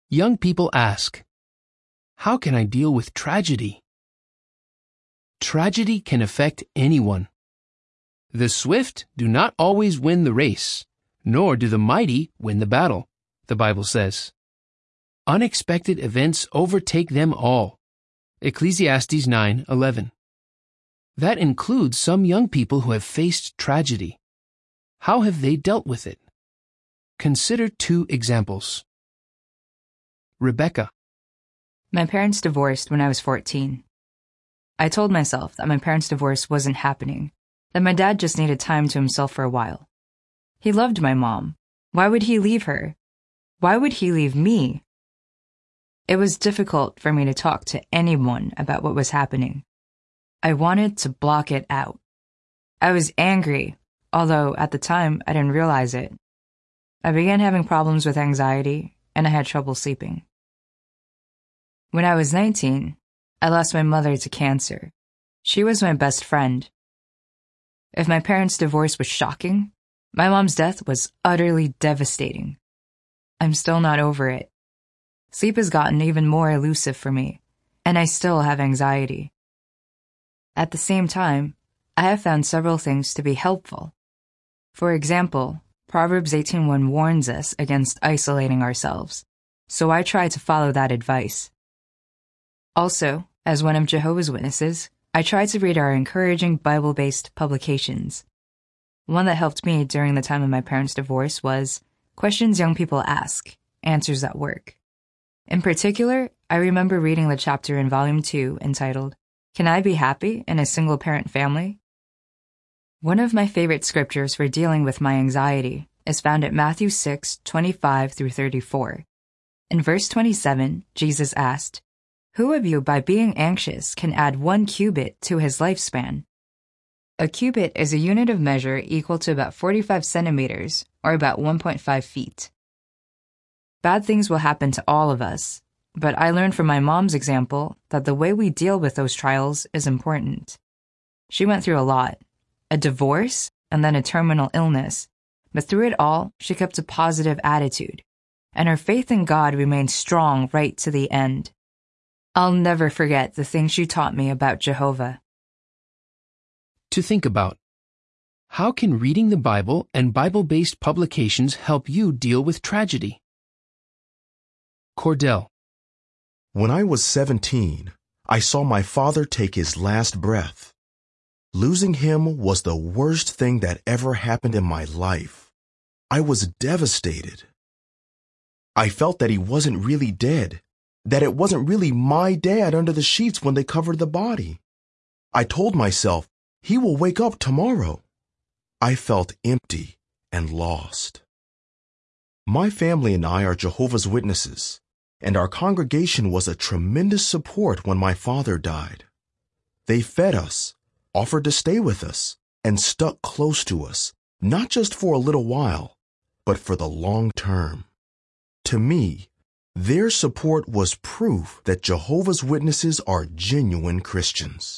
Young people ask, how can I deal with tragedy? Tragedy can affect anyone. The swift do not always win the race, nor do the mighty win the battle, the Bible says. Unexpected events overtake them all. Ecclesiastes 9:11. That includes some young people who have faced tragedy. How have they dealt with it? Consider 2 examples. Rebecca. My parents divorced when I was 14. I told myself that my parents' divorce wasn't happening, that my dad just needed time to himself for a while. He loved my mom. Why would he leave her? Why would he leave me? It was difficult for me to talk to anyone about what was happening. I wanted to block it out. I was angry, although at the time I didn't realize it. I began having problems with anxiety, and I had trouble sleeping. When I was 19, I lost my mother to cancer. She was my best friend. If my parents' divorce was shocking, my mom's death was utterly devastating. I'm still not over it. Sleep has gotten even more elusive for me, and I still have anxiety. At the same time, I have found several things to be helpful. For example, Proverbs 18:1 warns us against isolating ourselves, so I try to follow that advice. Also, as one of Jehovah's Witnesses, I try to read our encouraging Bible-based publications. One that helped me during the time of my parents' divorce was Questions Young People Ask, Answers That Work. In particular, I remember reading the chapter in Volume 2 entitled, Can I Be Happy in a Single-Parent Family? One of my favorite scriptures for dealing with my anxiety is found at Matthew 6:25-34. In verse 27, Jesus asked, Who of you by being anxious can add 1 cubit to his lifespan? A cubit is a unit of measure equal to about 45 centimeters, or about 1.5 feet. Bad things will happen to all of us, but I learned from my mom's example that the way we deal with those trials is important. She went through a lot, a divorce and then a terminal illness, but through it all, she kept a positive attitude, and her faith in God remained strong right to the end. I'll never forget the things she taught me about Jehovah. To think about. How can reading the Bible and Bible-based publications help you deal with tragedy? Cordell. When I was 17, I saw my father take his last breath. Losing him was the worst thing that ever happened in my life. I was devastated. I felt that he wasn't really dead, that it wasn't really my dad under the sheets when they covered the body. I told myself, he will wake up tomorrow. I felt empty and lost. My family and I are Jehovah's Witnesses, and our congregation was a tremendous support when my father died. They fed us, offered to stay with us, and stuck close to us, not just for a little while, but for the long term. To me, their support was proof that Jehovah's Witnesses are genuine Christians.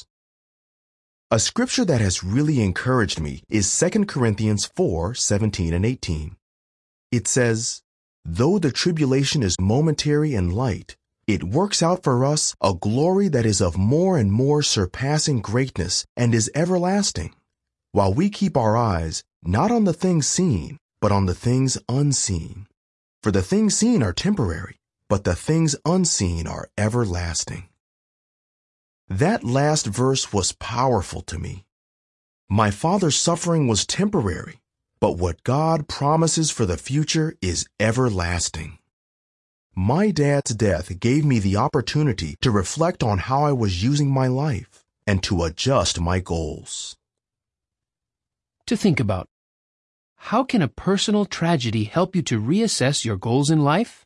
A scripture that has really encouraged me is 2 Corinthians 4:17 and 18. It says, Though the tribulation is momentary and light, it works out for us a glory that is of more and more surpassing greatness and is everlasting, while we keep our eyes not on the things seen, but on the things unseen. For the things seen are temporary, but the things unseen are everlasting. That last verse was powerful to me. My father's suffering was temporary, but what God promises for the future is everlasting. My dad's death gave me the opportunity to reflect on how I was using my life and to adjust my goals. To think about. How can a personal tragedy help you to reassess your goals in life?